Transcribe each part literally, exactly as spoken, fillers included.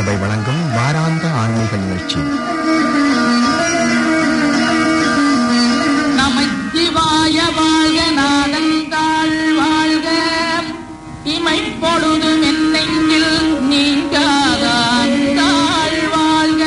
சபை வழங்கும் வாராந்த ஆன்மீக நிகழ்ச்சி. நமச்சிவாய வாழ்க, நாதந்தாள் வாழ்க, இமைப்பொழுதும் என்னெங்கில் நீங்காதாள் வாழ்க.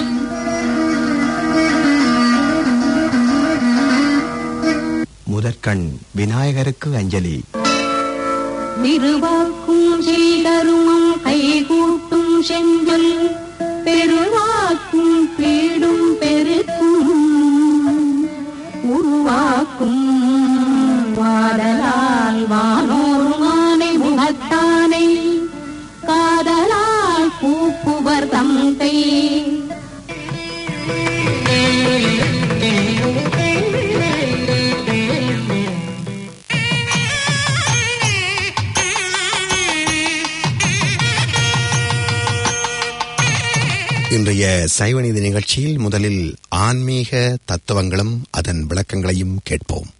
முதற்கண் விநாயகருக்கு அஞ்சலி. திருவாக்கும் செய்தருமம் கைகூட்டும் செஞ்சொல் பெருவாக்கும் பீடும் பெருக்கும் உருவாக்கும் வாடலால் வானோருமானை முகத்தானை காதலால் பூப்புவர் தந்தை. இன்றைய சைவநீதி நிகழ்ச்சியில் முதலில் ஆன்மீக தத்துவங்களும் அதன் விளக்கங்களையும் கேட்போம்.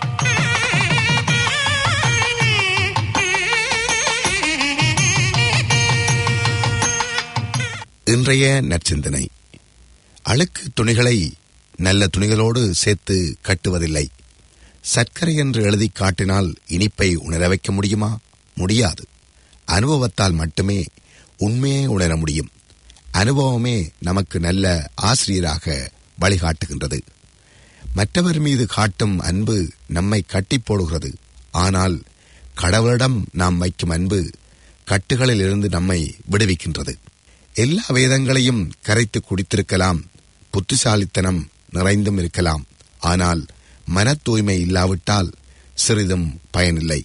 இன்றைய நற்சிந்தனை. அழுக்கு துணிகளை நல்ல துணிகளோடு சேர்த்து கட்டுவதில்லை. சர்க்கரை என்று எழுதி காட்டினால் இனிப்பை உணர வைக்க முடியுமா? முடியாது. அனுபவத்தால் மட்டுமே உண்மையை உணர முடியும். அனுபவமே நமக்கு நல்ல ஆசிரியராக வழிகாட்டுகின்றது. மற்றவர் மீது காட்டும் அன்பு நம்மை கட்டி போடுகிறது. ஆனால் கடவுளிடம் நாம் வைக்கும் அன்பு கட்டுகளில் இருந்து நம்மை விடுவிக்கின்றது. எல்லா வேதங்களையும் கரைத்து குடித்திருக்கலாம், புத்திசாலித்தனம் நிறைந்தும் இருக்கலாம். ஆனால் மன தூய்மை இல்லாவிட்டால் சிறிதும் பயனில்லை.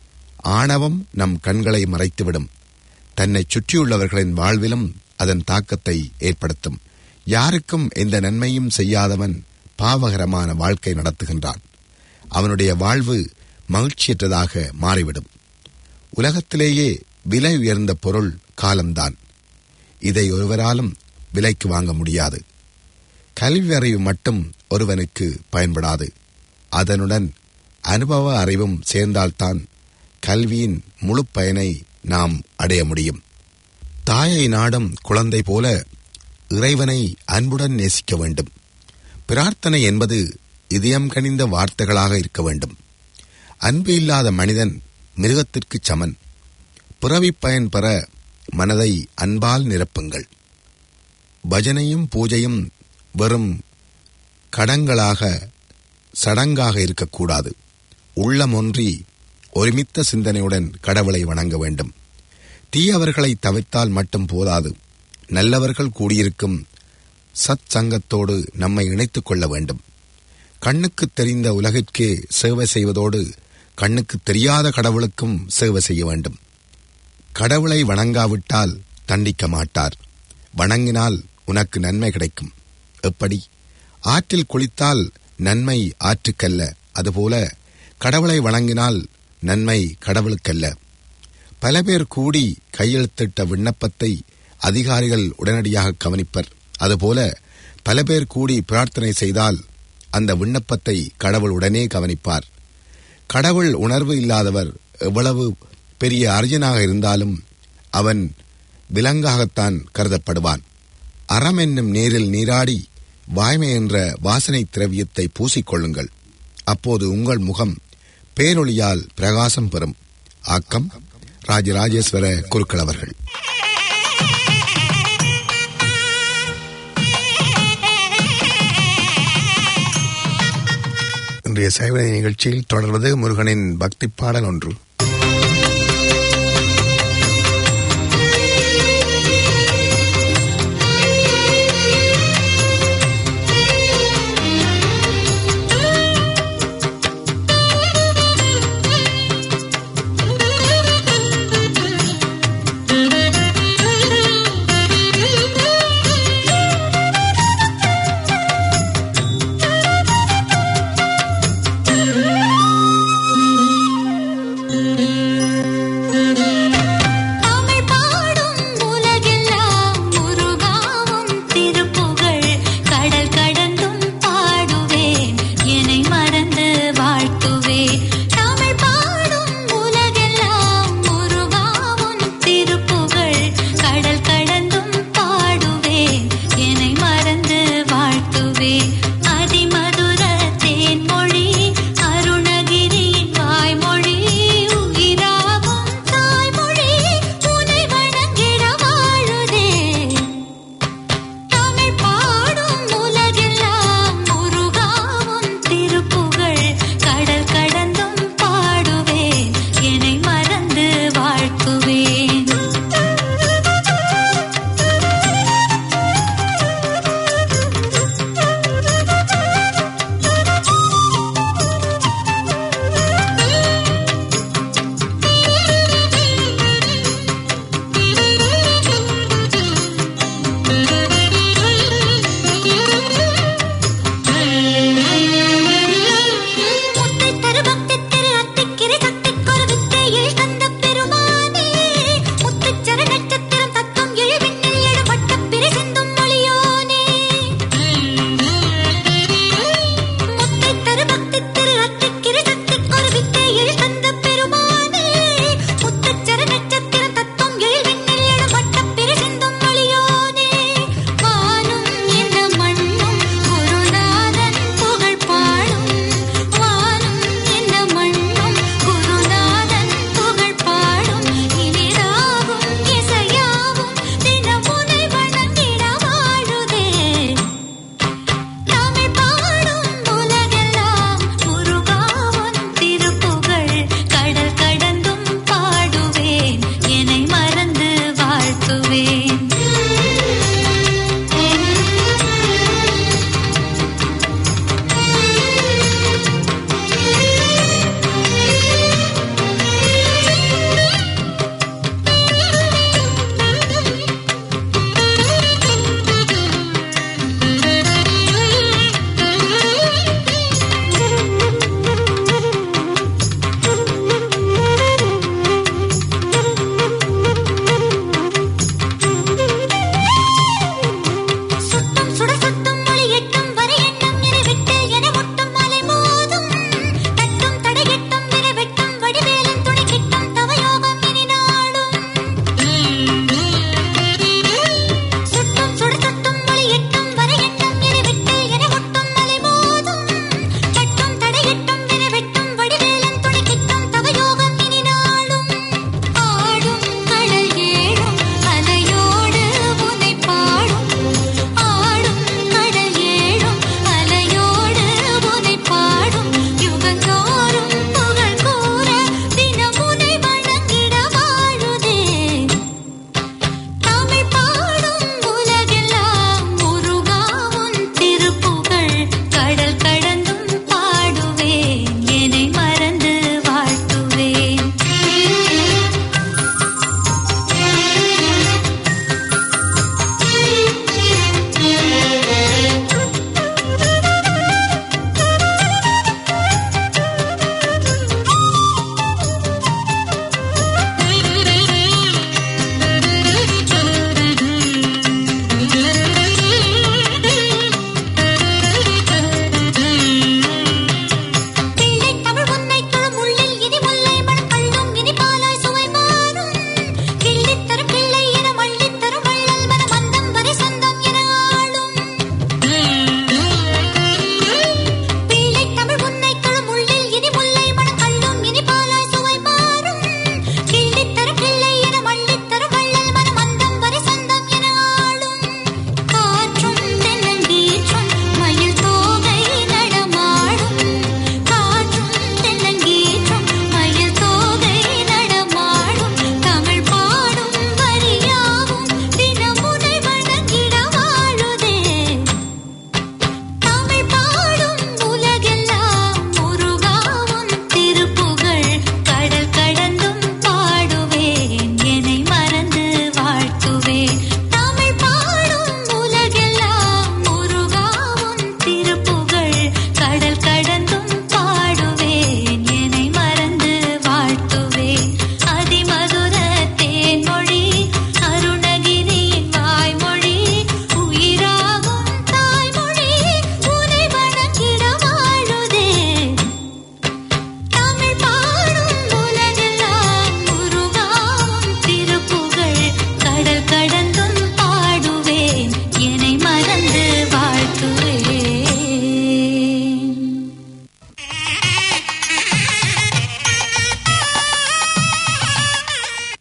ஆணவம் நம் கண்களை மறைத்துவிடும். தன்னை சுற்றியுள்ளவர்களின் வாழ்விலும் அதன் தாக்கத்தை ஏற்படுத்தும். யாருக்கும் எந்த நன்மையும் செய்யாதவன் பாவகரமான வாழ்க்கை நடத்துகின்றான். அவனுடைய வாழ்வு மகிழ்ச்சியற்றதாக மாறிவிடும். உலகத்திலேயே விலை உயர்ந்த பொருள் காலம்தான். இதை ஒருவராலும் விலைக்கு வாங்க முடியாது. கல்வி அறிவு மட்டும் ஒருவனுக்கு பயன்படாது. அதனுடன் அனுபவ அறிவும் சேர்ந்தால்தான் கல்வியின் முழு பயனை நாம் அடைய முடியும். தாயை நாடும் குழந்தை போல இறைவனை அன்புடன் நேசிக்க வேண்டும். பிரார்த்தனை என்பது இதயம் கனிந்த வார்த்தைகளாக இருக்க வேண்டும். அன்பு இல்லாத மனிதன் மிருகத்திற்கு சமன். பிறவி பயன் பெற மனதை அன்பால் நிரப்புங்கள். பஜனையும் பூஜையும் வெறும் கடங்களாக சடங்காக இருக்கக்கூடாது. உள்ளம் ஒன்றி ஒருமித்த சிந்தனையுடன் கடவுளை வணங்க வேண்டும். தீயவர்களை தவிர்த்தால் மட்டும் போதாது. நல்லவர்கள் கூடியிருக்கும் சத் சங்கத்தோடு நம்மை இணைத்துக் கொள்ள வேண்டும். கண்ணுக்கு தெரிந்த உலகிற்கே சேவை செய்வதோடு கண்ணுக்கு தெரியாத கடவுளுக்கும் சேவை செய்ய வேண்டும். கடவுளை வணங்காவிட்டால் தண்டிக்க மாட்டார். வணங்கினால் உனக்கு நன்மை கிடைக்கும். எப்படி? ஆற்றில் குளித்தால் நன்மை ஆற்றுக்கல்ல. அதுபோல கடவுளை வணங்கினால் நன்மை கடவுளுக்கல்ல. பல பேர் கூடி கையெழுத்திட்ட விண்ணப்பத்தை அதிகாரிகள் உடனடியாக கவனிப்பர். அதுபோல பல பேர் கூடி பிரார்த்தனை செய்தால் அந்த விண்ணப்பத்தை கடவுள் உடனே கவனிப்பார். கடவுள் உணர்வு இல்லாதவர் எவ்வளவு பெரிய அர்ஜனாக இருந்தாலும் அவன் விலங்காகத்தான் கருதப்படுவான். அறம் என்னும் நீரில் நீராடி வாய்மை என்ற வாசனை திரவியத்தை பூசிக்கொள்ளுங்கள். அப்போது உங்கள் முகம் பேரொளியால் பிரகாசம் பெறும். ஆக்கம் ராஜராஜேஸ்வர குருக்கள் அவர்கள். இன்றைய சைவநீதி நிகழ்ச்சியில் தொடர்வது முருகனின் பக்தி பாடல் ஒன்று. கடல் கடந்தும்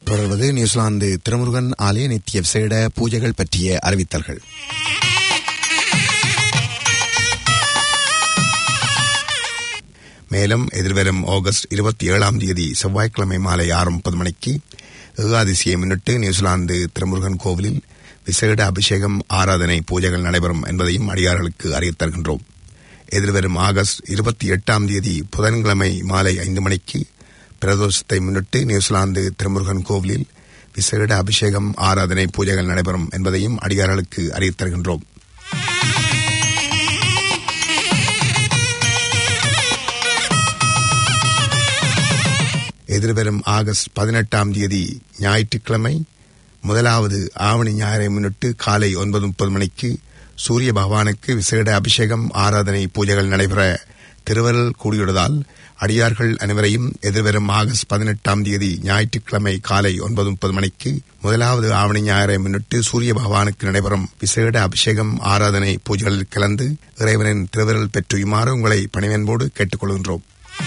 தொடர்வது நியூசிலாந்து திருமுருகன் ஆலய நித்திய விசேட பூஜைகள் பற்றிய அறிவித்தல்கள். மேலும் எதிர்வரும் ஆகஸ்ட் இருபத்தி ஏழாம் தேதி செவ்வாய்க்கிழமை மாலை ஆறு முப்பது மணிக்கு ஏகாதசியை முன்னிட்டு நியூசிலாந்து திருமுருகன் கோவிலில் விசேட அபிஷேகம் ஆராதனை பூஜைகள் நடைபெறும் என்பதையும் அடியார்களுக்கு அறிவித் தருகின்றோம். எதிர்வரும் ஆகஸ்ட் இருபத்தி எட்டாம் தேதி புதன்கிழமை மாலை ஐந்து மணிக்கு பிரதோஷத்தை முன்னிட்டு நியூசிலாந்து திருமுருகன் கோவிலில் விசேட அபிஷேகம் ஆராதனை பூஜைகள் நடைபெறும் என்பதையும் அடியார்களுக்கு அறிவித் தருகின்றோம். எதிர்வரும் ஆகஸ்ட் பதினெட்டாம் தேதி ஞாயிற்றுக்கிழமை முதலாவது ஆவணி ஞாயிறை முன்னிட்டு காலை ஒன்பது முப்பது மணிக்கு சூரிய பகவானுக்கு விசேட அபிஷேகம் ஆராதனை பூஜைகள் நடைபெற திருவருள் கூடியுள்ளதால் அடியார்கள் அனைவரையும் எதிர்வரும் ஆகஸ்ட் பதினெட்டாம் தேதி ஞாயிற்றுக்கிழமை காலை ஒன்பது முப்பது மணிக்கு முதலாவது ஆவணி ஞாயிறை முன்னிட்டு சூரிய பகவானுக்கு நடைபெறும் விசேட அபிஷேகம் ஆராதனை பூஜைகளில் கலந்து இறைவனின் திருவருள் பெற்றுமாறு உங்களை பணிவன்போடு கேட்டுக்கொள்கின்றோம்.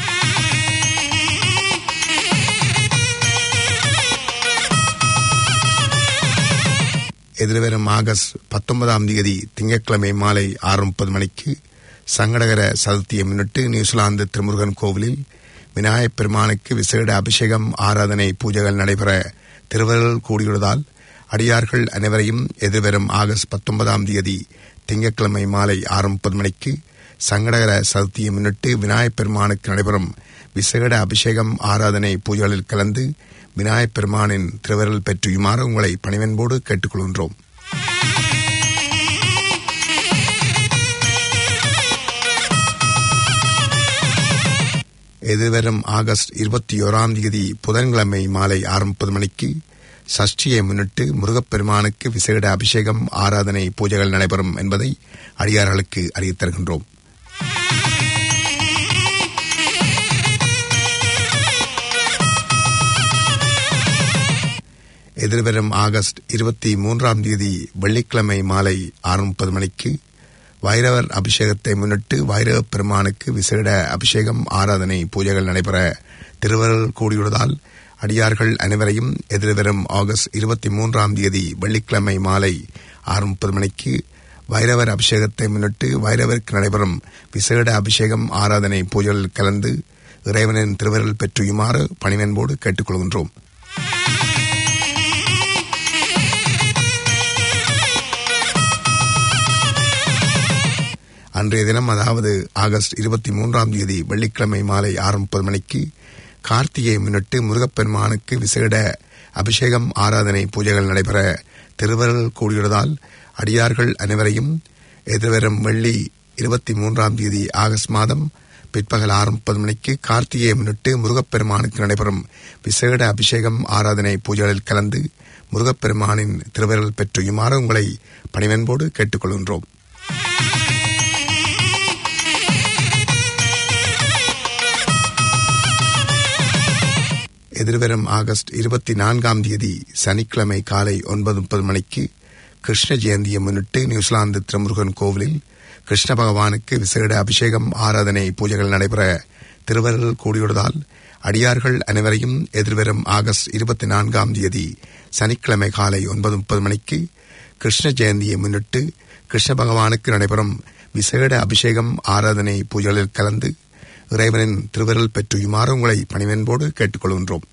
எதிர்வரும் ஆகஸ்ட் பத்தொன்பதாம் தேதி திங்கட்கிழமை மாலை ஆறு முப்பது மணிக்கு சங்கடகர சதுர்த்தியை முன்னிட்டு நியூசிலாந்து திருமுருகன் கோவிலில் விநாயகப் பெருமானுக்கு விசேட அபிஷேகம் ஆராதனை பூஜைகள் நடைபெற திருவருள் கூடியுள்ளதால் அடியார்கள் அனைவரையும் எதிர்வரும் ஆகஸ்ட் பத்தொன்பதாம் தேதி திங்கட்கிழமை மாலை ஆறு முப்பது மணிக்கு சங்கடகர சதுர்த்தியை முன்னிட்டு விநாயகப் பெருமானுக்கு நடைபெறும் விசேட அபிஷேகம் ஆராதனை பூஜைகளில் கலந்து விநாயகப் பெருமானின் திருவருள் பெற்றுமாறு உங்களை பணிவன்போடு கேட்டுக்கொள்கின்றோம். எதிர்வரும் ஆகஸ்ட் இருபத்தி ஓராம் தேதி புதன்கிழமை மாலை ஆறு முப்பது மணிக்கு சஷ்டியை முன்னிட்டு முருகப்பெருமானுக்கு விசேட அபிஷேகம் ஆராதனை பூஜைகள் நடைபெறும் என்பதை அடியார்களுக்கு அறிவித் தருகின்றோம். எதிர்வரும் ஆகஸ்ட் இருபத்தி மூன்றாம் தேதி வெள்ளிக்கிழமை மாலை ஆறு முப்பது மணிக்கு வைரவர் அபிஷேகத்தை முன்னிட்டு வைரவ பெருமானுக்கு விசேட அபிஷேகம் ஆராதனை பூஜைகள் நடைபெற திருவருள் கூடியுள்ளதால் அடியார்கள் அனைவரையும் எதிர்வரும் ஆகஸ்ட் இருபத்தி மூன்றாம் தேதி வெள்ளிக்கிழமை மாலை ஆறு முப்பது மணிக்கு வைரவர் அபிஷேகத்தை முன்னிட்டு வைரவருக்கு நடைபெறும் விசேட அபிஷேகம் ஆராதனை பூஜைகளில் கலந்து இறைவனின் திருவருள் பெற்றுமாறு பணிவன்போடு கேட்டுக்கொள்கின்றோம். அன்றைய தினம் அதாவது ஆகஸ்ட் இருபத்தி மூன்றாம் தேதி வெள்ளிக்கிழமை மாலை ஆறு முப்பது மணிக்கு கார்த்திகையை முன்னிட்டு முருகப்பெருமானுக்கு விசேட அபிஷேகம் ஆராதனை பூஜைகள் நடைபெற திருவருள் கூடியுள்ளதால் அடியார்கள் அனைவரையும் எதிர்வரும் வெள்ளி இருபத்தி மூன்றாம் தேதி ஆகஸ்ட் மாதம் பிற்பகல் ஆறு முப்பது மணிக்கு கார்த்திகையை முன்னிட்டு முருகப்பெருமானுக்கு நடைபெறும் விசேட அபிஷேகம் ஆராதனை பூஜைகளில் கலந்து முருகப்பெருமானின் திருவருள் பெற்றுமாறு உங்களை பணிவன்போடு கேட்டுக்கொள்கின்றோம். எதிர்வரும் ஆகஸ்ட் இருபத்தி நான்காம் தேதி சனிக்கிழமை காலை ஒன்பது முப்பது மணிக்கு கிருஷ்ண ஜெயந்தியை முன்னிட்டு நியூசிலாந்து திருமுருகன் கோவிலில் கிருஷ்ண பகவானுக்கு விசேட அபிஷேகம் ஆராதனை பூஜைகள் நடைபெற திருவருள் கூடியுள்ளதால் அடியார்கள் அனைவரையும் எதிர்வரும் ஆகஸ்ட் இருபத்தி நான்காம் தேதி சனிக்கிழமை காலை ஒன்பது முப்பது மணிக்கு கிருஷ்ண ஜெயந்தியை முன்னிட்டு கிருஷ்ண பகவானுக்கு நடைபெறும் விசேட அபிஷேகம் ஆராதனை பூஜைகளில் கலந்து இறைவனின் திருவருள் பெற்றுமாறு உங்களை பணிவன்போடு கேட்டுக்கொள்கின்றோம்.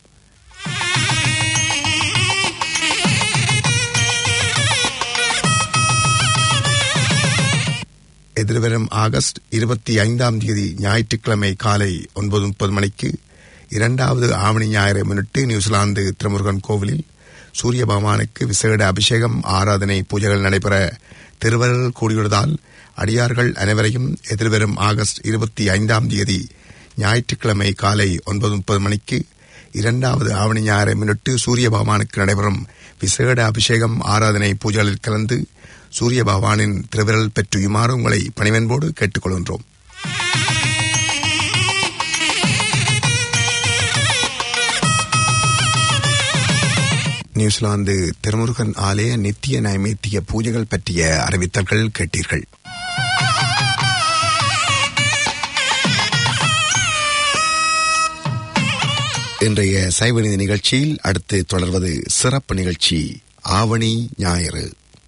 எதிர்வரும் ஆகஸ்ட் இருபத்தி ஐந்தாம் தேதி ஞாயிற்றுக்கிழமை காலை ஒன்பது முப்பது மணிக்கு இரண்டாவது ஆவணி ஞாயிறை முன்னிட்டு நியூசிலாந்து திருமுருகன் கோவிலில் சூரிய பகவானுக்கு விசேட அபிஷேகம் ஆராதனை பூஜைகள் நடைபெற திருவருள் கூடியுள்ளதால் அடியார்கள் அனைவரையும் எதிர்வரும் ஆகஸ்ட் இருபத்தி ஐந்தாம் தேதி ஞாயிற்றுக்கிழமை காலை ஒன்பது முப்பது மணிக்கு இரண்டாவது ஆவணி ஞாயிறை முன்னிட்டு சூரிய பகவானுக்கு நடைபெறும் விசேட அபிஷேகம் ஆராதனை பூஜைகளில் கலந்து சூரிய பகவானின் திருவிரல் பெற்றுமாறு உங்களை பணிவன்போடு கேட்டுக்கொள்கின்றோம். நியூசிலாந்து திருமுருகன் ஆலய நித்திய நைவேத்திய பூஜைகள் பற்றிய அறிவித்தல்கள் கேட்டீர்கள். இன்றைய சைவநீதி நிகழ்ச்சியில் அடுத்து தொடர்வது சிறப்பு நிகழ்ச்சி ஆவணி ஞாயிறு.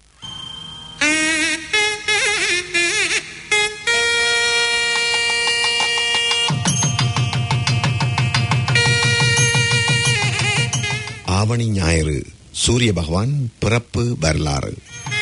ஆவணி ஞாயிறு சூரிய பகவான் பிறப்பு வரலாறு.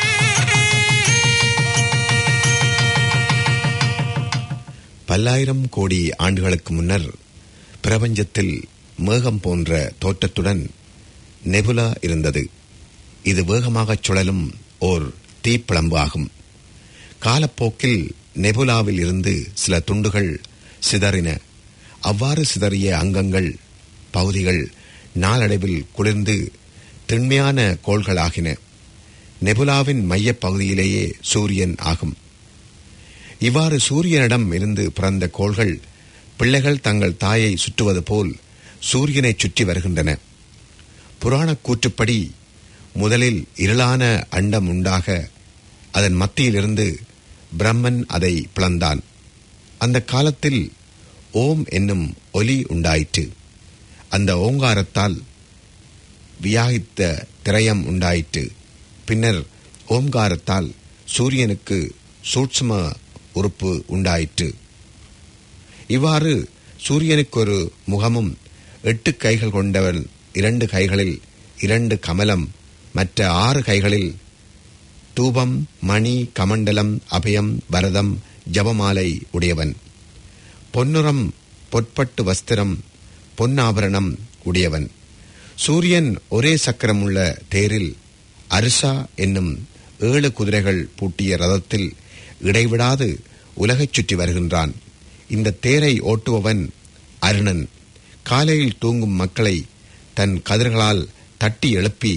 பல்லாயிரம் கோடி ஆண்டுகளுக்கு முன்னர் பிரபஞ்சத்தில் மேகம் போன்ற தோற்றத்துடன் நெபுலா இருந்தது. இது வேகமாகச் சுழலும் ஓர் தீப்பிழம்பு ஆகும். காலப்போக்கில் நெபுலாவில் இருந்து சில துண்டுகள் சிதறின. அவ்வாறு சிதறிய அங்கங்கள் பகுதிகள் நாளடைவில் குளிர்ந்து திண்மையான கோள்களாகின. நெபுலாவின் மையப் பகுதியிலேயே சூரியன் ஆகும். இவ்வாறு சூரியனிடம் இருந்து பிறந்த கோள்கள் பிள்ளைகள் தங்கள் தாயை சுற்றுவது போல் சூரியனை சுற்றி வருகின்றன. புராணக் கூற்றுப்படி முதலில் இருளான அண்டம் உண்டாக அதன் மத்தியிலிருந்து பிரம்மன் அதை பிளந்தான். அந்த காலத்தில் ஓம் என்னும் ஒலி உண்டாயிற்று. அந்த ஓங்காரத்தால் வியாகித்த திரயம் உண்டாயிற்று. பின்னர் ஓம்காரத்தால் சூரியனுக்கு சூட்சும உறுப்பு உண்டாயிற்று. இவ்வாறு சூரியனுக்கு ஒரு முகமும் எட்டு கைகள் கொண்டவன், இரண்டு கைகளில் இரண்டு கமலம், மற்ற ஆறு கைகளில் தூபம், மணி, கமண்டலம், அபயம், வரதம், ஜபமாலை உடையவன், பொன்னுரம் பொற்பட்டு வஸ்திரம், பொன்னாபரணம் உடையவன். சூரியன் ஒரே சக்கரமுள்ள தேரில் அரிசா என்னும் ஏழு குதிரைகள் பூட்டிய ரதத்தில் இடைவிடாது உலகைச் சுற்றி வருகின்றான். இந்த தேரை ஓட்டுபவன் அருணன். காலையில் தூங்கும் மக்களை தன் கதிர்களால் தட்டி எழுப்பி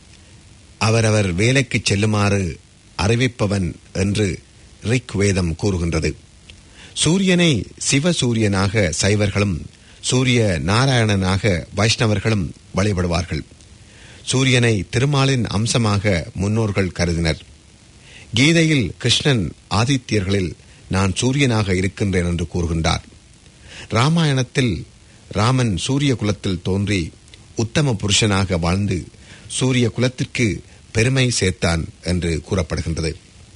அவரவர் வேலைக்கு செல்லுமாறு அறிவிப்பவன் என்று ரிக் வேதம் கூறுகின்றது. சூரியனை சிவசூரியனாக சைவர்களும் சூரிய நாராயணனாக வைஷ்ணவர்களும் வழிபடுவார்கள். சூரியனை திருமாலின் அம்சமாக முன்னோர்கள் கருதினர். கீதையில் கிருஷ்ணன் ஆதித்யர்களில் நான் சூரியனாக இருக்கின்றேன் என்று கூறுகின்றார். ராமாயணத்தில் ராமன் சூரிய குலத்தில் தோன்றி உத்தம புருஷனாக வாழ்ந்து சூரிய குலத்திற்கு பெருமை சேர்த்தான் என்று கூறப்படுகின்றது.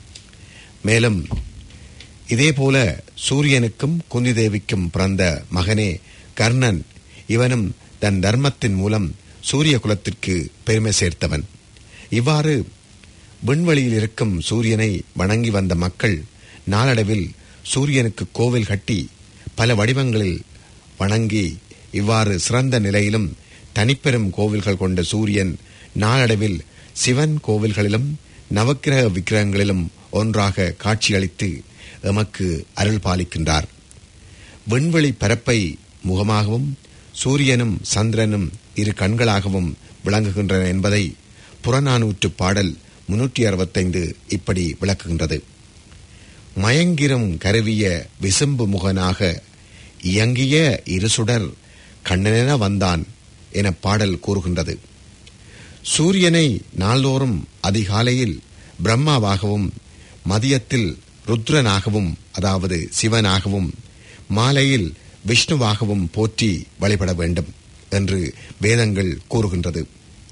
மேலும் இதேபோல சூரியனுக்கும் குந்தி தேவிக்கும் பிறந்த மகனே கர்ணன். இவனும் தன் தர்மத்தின் மூலம் சூரிய குலத்திற்கு பெருமை சேர்த்தவன். இவ்வாறு விண்வெளியில் இருக்கும் சூரியனை வணங்கி வந்த மக்கள் நாளடைவில் சூரியனுக்கு கோவில் கட்டி பல வடிவங்களில் வணங்கி இவ்வாறு சிறந்த நிலையிலும் தனிப்பெரும் கோவில்கள் கொண்ட சூரியன் நாளடைவில் சிவன் கோவில்களிலும் நவக்கிரக விக்கிரகங்களிலும் ஒன்றாக காட்சியளித்து எமக்கு அருள் பாலிக்கின்றார். விண்வெளி பரப்பை முகமாகவும் சூரியனும் சந்திரனும் இரு கண்களாகவும் விளங்குகின்றன என்பதை புறநானூற்று பாடல் முன்னூற்றி அறுபத்தைந்து இப்படி விளக்குகின்றது. மயங்கிரும் கருவிய விசும்பு முகனாக இயங்கிய இருசுடர் கண்ணனென வந்தான் என பாடல் கூறுகின்றது. சூரியனை நாள்தோறும் அதிகாலையில் பிரம்மாவாகவும் மதியத்தில் ருத்ரனாகவும் அதாவது சிவனாகவும் மாலையில் விஷ்ணுவாகவும் போற்றி வழிபட வேண்டும் என்று வேதங்கள் கூறுகின்றது.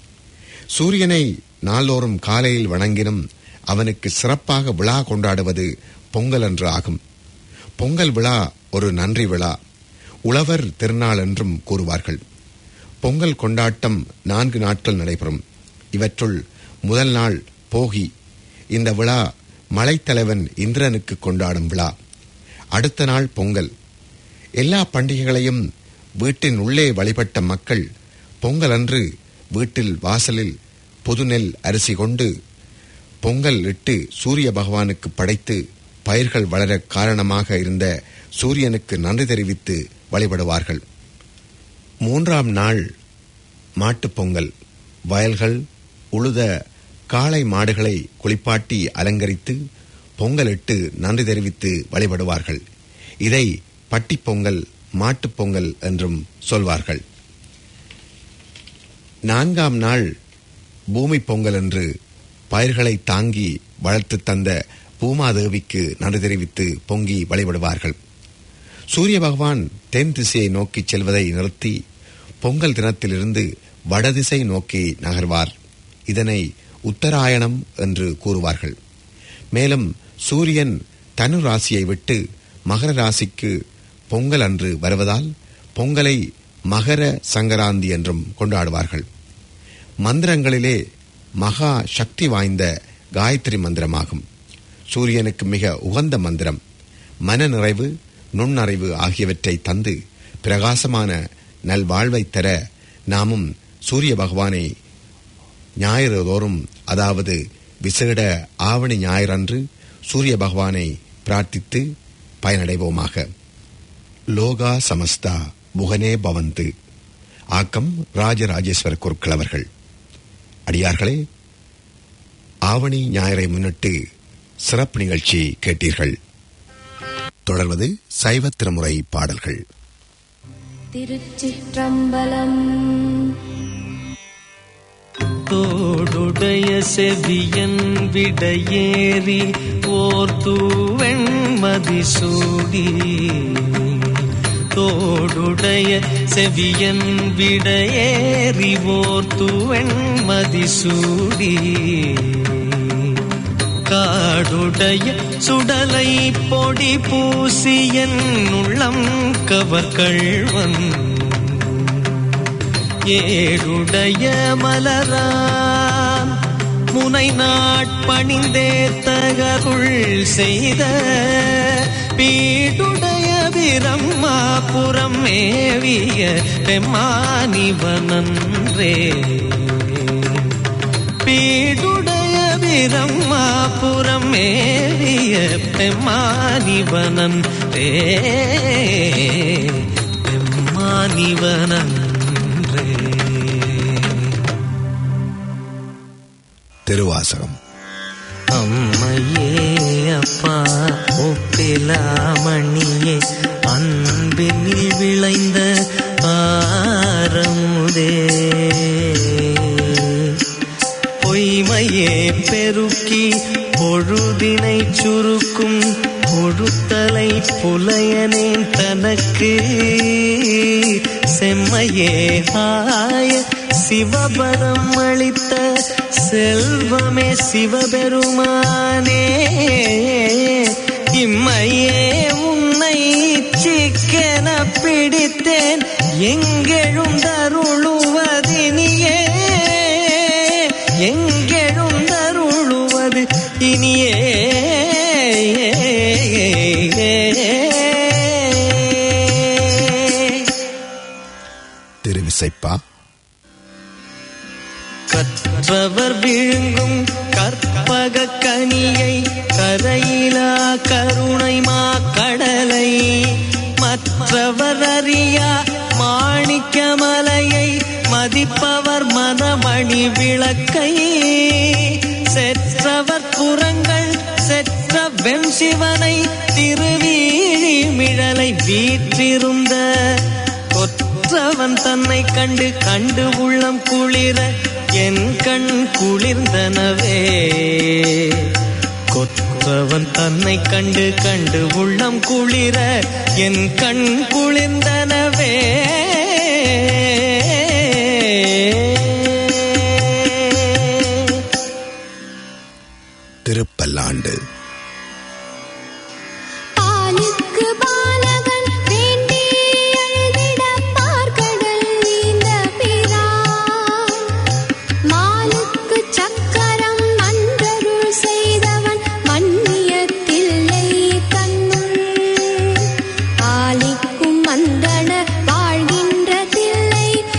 சூரியனை நாள்தோறும் காலையில் வணங்கினும் அவனுக்கு சிறப்பாக விழா கொண்டாடுவது பொங்கல் என்று ஆகும். பொங்கல் விழா ஒரு நன்றி விழா, உழவர் திருநாள் என்றும் கூறுவார்கள். பொங்கல் கொண்டாட்டம் நான்கு நாட்கள் நடைபெறும். இவற்றுள் முதல் நாள் போகி. இந்த விழா மலைத்தலைவன் இந்திரனுக்கு கொண்டாடும் விழா. அடுத்த நாள் பொங்கல். எல்லா பண்டிகைகளையும் வீட்டின் உள்ளே வழிபட்ட மக்கள் பொங்கல் அன்று வீட்டில் வாசலில் புதுநெல் அரிசி கொண்டு பொங்கல் இட்டு சூரிய பகவானுக்கு படைத்து பயிர்கள் வளர காரணமாக இருந்த சூரியனுக்கு நன்றி தெரிவித்து வழிபடுவார்கள். மூன்றாம் நாள் மாட்டுப் பொங்கல். வயல்கள் உழுத காளை மாடுகளை குளிப்பாட்டி அலங்கரித்து பொங்கலிட்டு நன்றி தெரிவித்து வழிபடுவார்கள். இதை பட்டிப் பொங்கல், மாட்டுப் பொங்கல் என்றும் சொல்வார்கள். நான்காம் நாள் பூமி பொங்கல் என்று பயிர்களை தாங்கி வளர்த்து தந்த பூமாதேவிக்கு நன்றி தெரிவித்து பொங்கி வழிபடுவார்கள். சூரிய பகவான் தென் திசையை நோக்கி செல்வதை நிறுத்தி பொங்கல் தினத்திலிருந்து வடதிசை நோக்கி நகர்வார். இதனை உத்தராயணம் என்று கூறுவார்கள். மேலும் சூரியன் தனு ராசியை விட்டு மகர ராசிக்கு பொங்கல் அன்று வருவதால் பொங்கலை மகர சங்கராந்தி என்றும் கொண்டாடுவார்கள். மந்திரங்களிலே மகா சக்தி வாய்ந்த காயத்ரி மந்திரமாகும். சூரியனுக்கு மிக உகந்த மந்திரம். மன நிறைவு, நுண்ணறிவு ஆகியவற்றை தந்து பிரகாசமான நல்வாழ்வை தர நாமும் சூரிய பகவானை ஞாயிறு தோறும், அதாவது விசேட ஆவணி ஞாயிறன்று சூரிய பகவானை பிரார்த்தித்து பயனடைவோமாக. லோகா சமஸ்தா புகனே பவந்து. ஆக்கம் ராஜராஜேஸ்வர குருக்கள் அவர்கள். அடியார்களே, ஆவணி ஞாயிறை முன்னிட்டு சிறப்பு நிகழ்ச்சி கேட்டீர்கள். தொடர்வது சைவ திருமுறை பாடல்கள். திருச்சிற்றம்பலம். தோடுடைய செவியன் விடையேறி ஓர் தூவெண்மதி சூடி. தோடுடைய செவியன் விடையேறி ஓர் தூவெண்மதி சூடி. காடுடைய சுடலை பொடி பூசியன் உள்ளம் கவர்கள்வன். ஏடுடைய மலரான் முனை நாட்பணிந்தேத்தகருள் செய்த பீடுடைய பிரம்மாபுரம் மேவிய பெம்மானிவனன்றே. பீடுடைய பிரம்மாபுரம் மேவிய பெம்மானிவனன்றே. பெம்மானிவனன் திருவாசகம். அம்மையே அப்பா ஒப்பிலாமணியே அன்பினில் விளைந்த ஆரமுதே. பொய்மையே பெருக்கி பொழுதினை சுருக்கும் பொழுத்தலை புலையனேன் தனக்கு. செம்மையே ஆய சிவபரம் அளித்த செல்வமே சிவபெருமானே. இம்மையே உன்னை சிக்கென பிடித்தேன் எங்கெழுந்தருளுவதினியே. எங்கெழுந்தருளுவது இனியே. திருவிசைப்பா. கற்றவர் விழுங்கும் கற்பக கனியை கரையிலா கருணை மா கடலை மற்றவர் அறியா மாணிக்கமலையை மதிப்பவர் மனமணி விளக்கை செற்றவர் புறங்கள் செற்ற வெண் சிவனை திருவீழிமிழலை வீற்றிருந்த கொற்றவன் தன்னை கண்டு கண்டு உள்ளம் குளிர என் கண் குளிர்ந்தனவே. கொற்றவன் தன்னை கண்டு கண்டு உள்ளம் குளிர என் கண் குளிர்ந்தனவே. திருப்பல்லாண்டு. வாழ்கின்ற தில்லை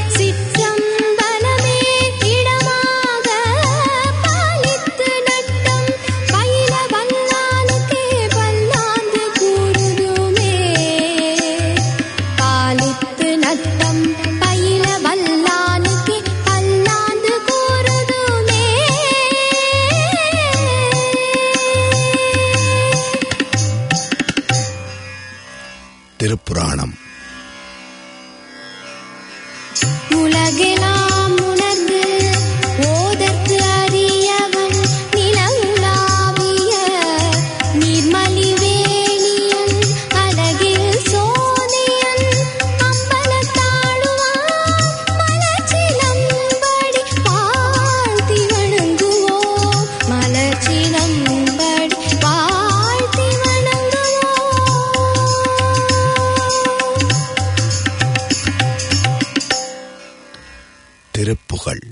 திருப்புகழ்.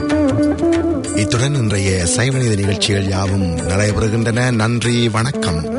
இத்துடன் இன்றைய சைவநீதி நிகழ்ச்சிகள் யாவும் நடைபெறுகின்றன. நன்றி, வணக்கம்.